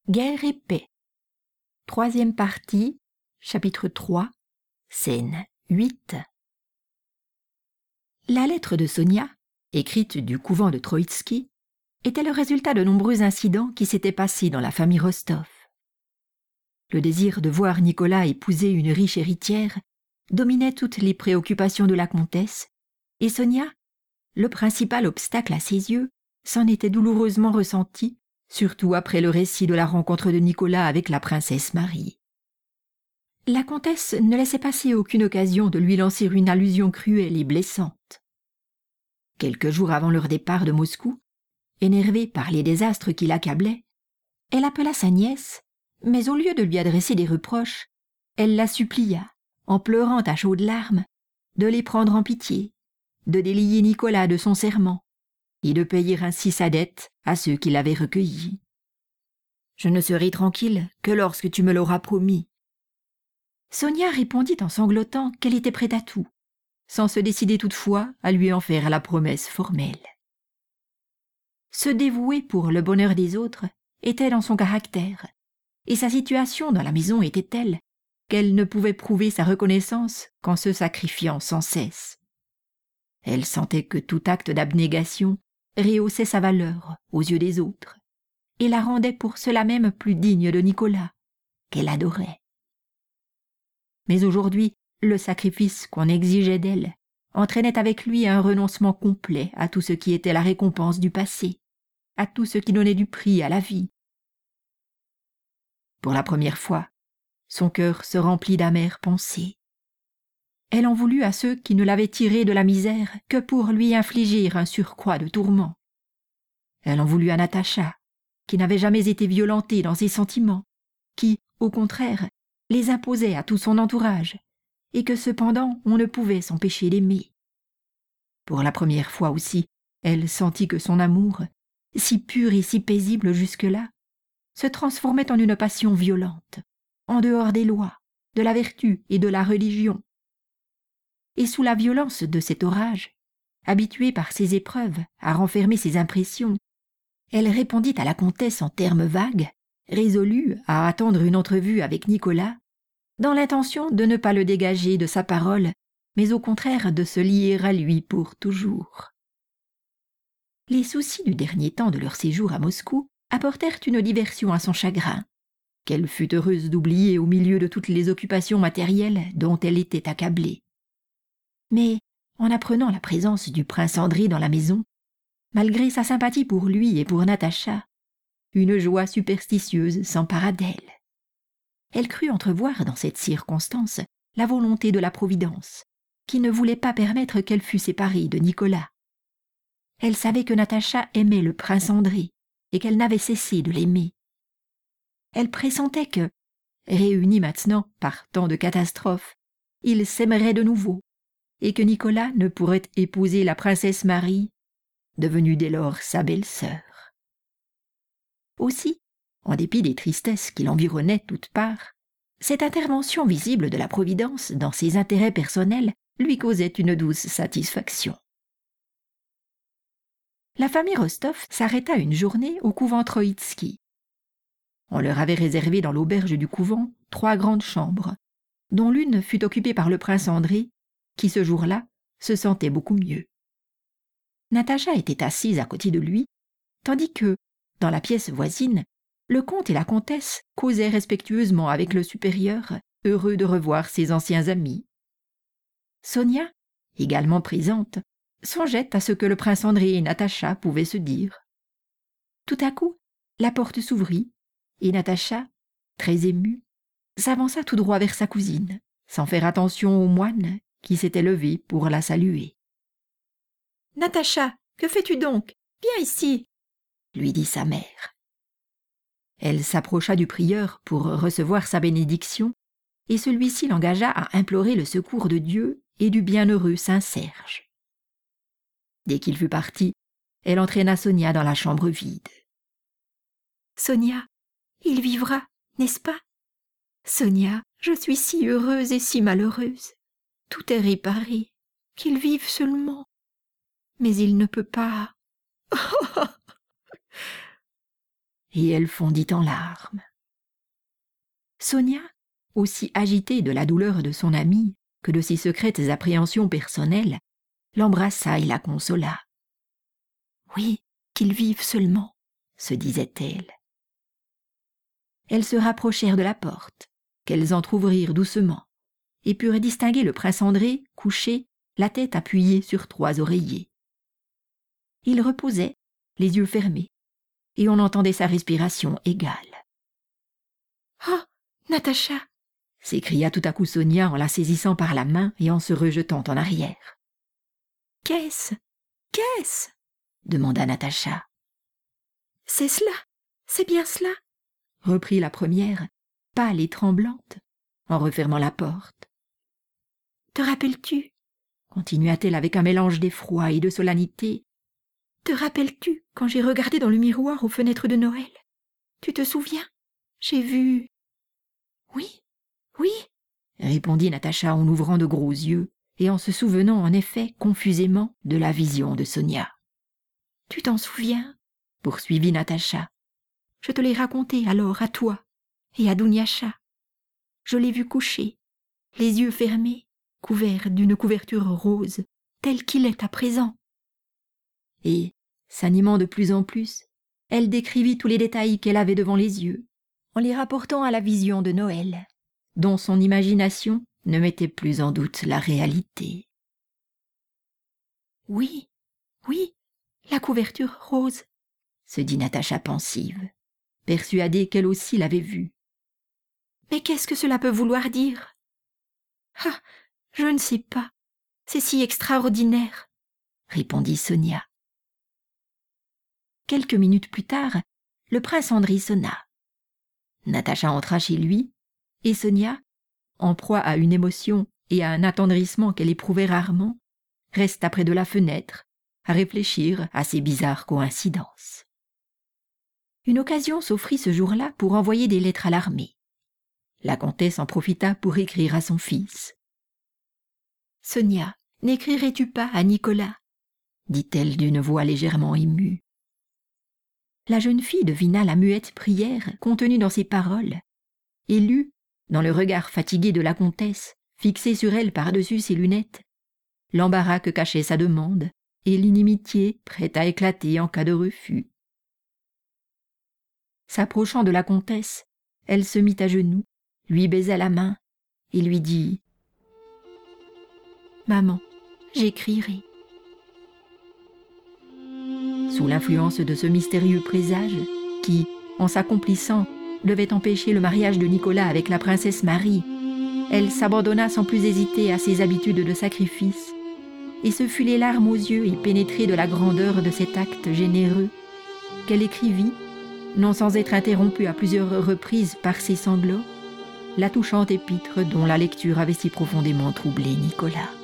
Guerre et paix. Troisième partie, chapitre 3, scène 8. La lettre de Sonia, écrite du couvent de Troïtski, était le résultat de nombreux incidents qui s'étaient passés dans la famille Rostov. Le désir de voir Nicolas épouser une riche héritière dominait toutes les préoccupations de la comtesse, et Sonia, le principal obstacle à ses yeux, s'en était douloureusement ressentie, surtout après le récit de la rencontre de Nicolas avec la princesse Marie. La comtesse ne laissait passer aucune occasion de lui lancer une allusion cruelle et blessante. Quelques jours avant leur départ de Moscou, énervée par les désastres qui l'accablaient, elle appela sa nièce, mais au lieu de lui adresser des reproches, elle la supplia, en pleurant à chaudes larmes, de les prendre en pitié, de délier Nicolas de son serment, et de payer ainsi sa dette à ceux qui l'avaient recueilli. « Je ne serai tranquille que lorsque tu me l'auras promis. » Sonia répondit en sanglotant qu'elle était prête à tout, sans se décider toutefois à lui en faire la promesse formelle. Se dévouer pour le bonheur des autres était dans son caractère, et sa situation dans la maison était telle qu'elle ne pouvait prouver sa reconnaissance qu'en se sacrifiant sans cesse. Elle sentait que tout acte d'abnégation rehaussait sa valeur aux yeux des autres, et la rendait pour cela même plus digne de Nicolas, qu'elle adorait. Mais aujourd'hui, le sacrifice qu'on exigeait d'elle entraînait avec lui un renoncement complet à tout ce qui était la récompense du passé, à tout ce qui donnait du prix à la vie. Pour la première fois, son cœur se remplit d'amères pensées. Elle en voulut à ceux qui ne l'avaient tirée de la misère que pour lui infliger un surcroît de tourments. Elle en voulut à Natacha, qui n'avait jamais été violentée dans ses sentiments, qui, au contraire, les imposait à tout son entourage, et que cependant on ne pouvait s'empêcher d'aimer. Pour la première fois aussi, elle sentit que son amour, si pur et si paisible jusque-là, se transformait en une passion violente, en dehors des lois, de la vertu et de la religion. Et sous la violence de cet orage, habituée par ses épreuves à renfermer ses impressions, elle répondit à la comtesse en termes vagues, résolue à attendre une entrevue avec Nicolas, dans l'intention de ne pas le dégager de sa parole, mais au contraire de se lier à lui pour toujours. Les soucis du dernier temps de leur séjour à Moscou apportèrent une diversion à son chagrin, qu'elle fut heureuse d'oublier au milieu de toutes les occupations matérielles dont elle était accablée. Mais, en apprenant la présence du prince André dans la maison, malgré sa sympathie pour lui et pour Natacha, une joie superstitieuse s'empara d'elle. Elle crut entrevoir dans cette circonstance la volonté de la Providence, qui ne voulait pas permettre qu'elle fût séparée de Nicolas. Elle savait que Natacha aimait le prince André et qu'elle n'avait cessé de l'aimer. Elle pressentait que, réunis maintenant par tant de catastrophes, ils s'aimeraient de nouveau, et que Nicolas ne pourrait épouser la princesse Marie, devenue dès lors sa belle-sœur. Aussi, en dépit des tristesses qui l'environnaient de toutes parts, cette intervention visible de la Providence dans ses intérêts personnels lui causait une douce satisfaction. La famille Rostov s'arrêta une journée au couvent Troïtski. On leur avait réservé dans l'auberge du couvent 3 grandes chambres, dont l'une fut occupée par le prince André, qui ce jour-là se sentait beaucoup mieux. Natacha était assise à côté de lui, tandis que, dans la pièce voisine, le comte et la comtesse causaient respectueusement avec le supérieur, heureux de revoir ses anciens amis. Sonia, également présente, songeait à ce que le prince André et Natacha pouvaient se dire. Tout à coup, la porte s'ouvrit, et Natacha, très émue, s'avança tout droit vers sa cousine, sans faire attention au moine qui s'était levé pour la saluer. « Natacha, que fais-tu donc? Viens ici !» lui dit sa mère. Elle s'approcha du prieur pour recevoir sa bénédiction, et celui-ci l'engagea à implorer le secours de Dieu et du bienheureux saint Serge. Dès qu'il fut parti, elle entraîna Sonia dans la chambre vide. « Sonia, il vivra, n'est-ce pas? Sonia, je suis si heureuse et si malheureuse. Tout est réparé, qu'il vive seulement. Mais il ne peut pas. » et elle fondit en larmes. Sonia, aussi agitée de la douleur de son amie que de ses secrètes appréhensions personnelles, l'embrassa et la consola. « Oui, qu'ils vivent seulement, » se disait-elle. Elles se rapprochèrent de la porte, qu'elles entr'ouvrirent doucement, et purent distinguer le prince André couché, la tête appuyée sur 3 oreillers. Il reposait, les yeux fermés, et on entendait sa respiration égale. « Oh, Natacha !» s'écria tout à coup Sonia en la saisissant par la main et en se rejetant en arrière. « Qu'est-ce ? Qu'est-ce » demanda Natacha. « C'est cela, c'est bien cela !» reprit la première, pâle et tremblante, en refermant la porte. « Te rappelles-tu, continua-t-elle avec un mélange d'effroi et de solennité, te rappelles-tu quand j'ai regardé dans le miroir aux fenêtres de Noël? Tu te souviens? J'ai vu... » « Oui, oui, » répondit Natacha en ouvrant de gros yeux et en se souvenant en effet confusément de la vision de Sonia. « Tu t'en souviens? » poursuivit Natacha. « Je te l'ai raconté alors à toi et à Dunyasha. Je l'ai vu couché, les yeux fermés, couvert d'une couverture rose, tel qu'il est à présent. » Et, s'animant de plus en plus, elle décrivit tous les détails qu'elle avait devant les yeux, en les rapportant à la vision de Noël, dont son imagination ne mettait plus en doute la réalité. « Oui, oui, la couverture rose, » se dit Natacha pensive, persuadée qu'elle aussi l'avait vue. « Mais qu'est-ce que cela peut vouloir dire? Ah, je ne sais pas, c'est si extraordinaire, » répondit Sonia. Quelques minutes plus tard, le prince André sonna. Natacha entra chez lui, et Sonia, en proie à une émotion et à un attendrissement qu'elle éprouvait rarement, resta près de la fenêtre, à réfléchir à ces bizarres coïncidences. Une occasion s'offrit ce jour-là pour envoyer des lettres à l'armée. La comtesse en profita pour écrire à son fils. « Sonia, n'écrirais-tu pas à Nicolas ?» dit-elle d'une voix légèrement émue. La jeune fille devina la muette prière contenue dans ces paroles et lut, dans le regard fatigué de la comtesse, fixé sur elle par-dessus ses lunettes, l'embarras que cachait sa demande et l'inimitié prête à éclater en cas de refus. S'approchant de la comtesse, elle se mit à genoux, lui baisa la main et lui dit « Maman, j'écrirai. » Sous l'influence de ce mystérieux présage, qui, en s'accomplissant, devait empêcher le mariage de Nicolas avec la princesse Marie, elle s'abandonna sans plus hésiter à ses habitudes de sacrifice, et ce fut les larmes aux yeux et pénétrée de la grandeur de cet acte généreux, qu'elle écrivit, non sans être interrompue à plusieurs reprises par ses sanglots, la touchante épître dont la lecture avait si profondément troublé Nicolas.